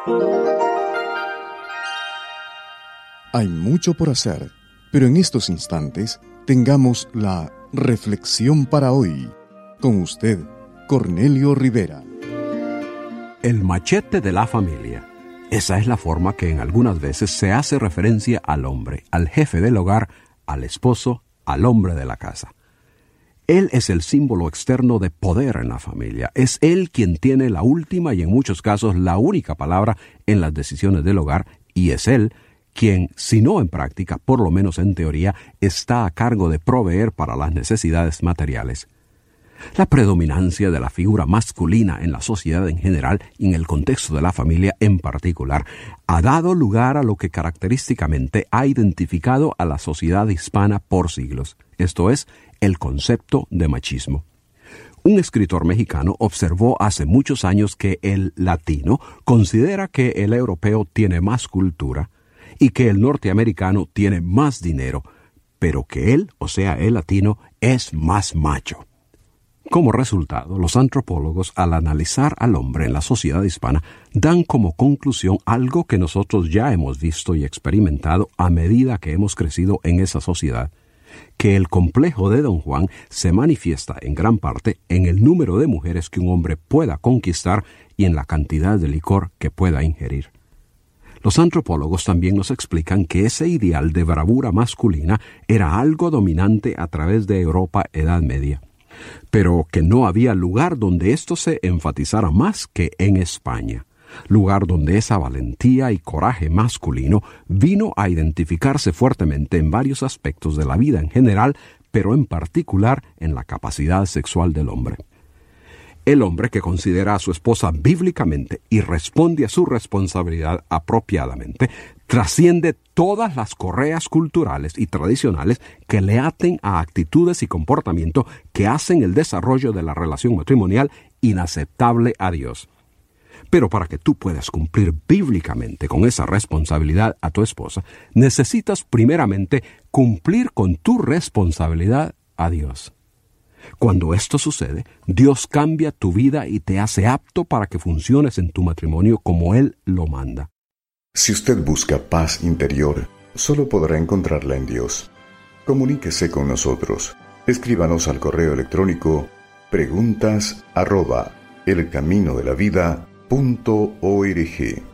Hay mucho por hacer, pero en estos instantes tengamos la reflexión para hoy. Con usted, Cornelio Rivera. El machete de la familia. Esa es la forma que en algunas veces se hace referencia al hombre, al jefe del hogar, al esposo, al hombre de la casa. Él es el símbolo externo de poder en la familia. Es él quien tiene la última y en muchos casos la única palabra en las decisiones del hogar, y es él quien, si no en práctica, por lo menos en teoría, está a cargo de proveer para las necesidades materiales. La predominancia de la figura masculina en la sociedad en general y en el contexto de la familia en particular ha dado lugar a lo que característicamente ha identificado a la sociedad hispana por siglos, esto es, el concepto de machismo. Un escritor mexicano observó hace muchos años que el latino considera que el europeo tiene más cultura y que el norteamericano tiene más dinero, pero que él, o sea, el latino, es más macho. Como resultado, los antropólogos, al analizar al hombre en la sociedad hispana, dan como conclusión algo que nosotros ya hemos visto y experimentado a medida que hemos crecido en esa sociedad, que el complejo de Don Juan se manifiesta en gran parte en el número de mujeres que un hombre pueda conquistar y en la cantidad de licor que pueda ingerir. Los antropólogos también nos explican que ese ideal de bravura masculina era algo dominante a través de Europa Edad Media, pero que no había lugar donde esto se enfatizara más que en España, lugar donde esa valentía y coraje masculino vino a identificarse fuertemente en varios aspectos de la vida en general, pero en particular en la capacidad sexual del hombre. El hombre que considera a su esposa bíblicamente y responde a su responsabilidad apropiadamente, trasciende todas las correas culturales y tradicionales que le aten a actitudes y comportamiento que hacen el desarrollo de la relación matrimonial inaceptable a Dios. Pero para que tú puedas cumplir bíblicamente con esa responsabilidad a tu esposa, necesitas primeramente cumplir con tu responsabilidad a Dios. Cuando esto sucede, Dios cambia tu vida y te hace apto para que funciones en tu matrimonio como Él lo manda. Si usted busca paz interior, solo podrá encontrarla en Dios. Comuníquese con nosotros. Escríbanos al correo electrónico preguntas@elcaminodelavida.org.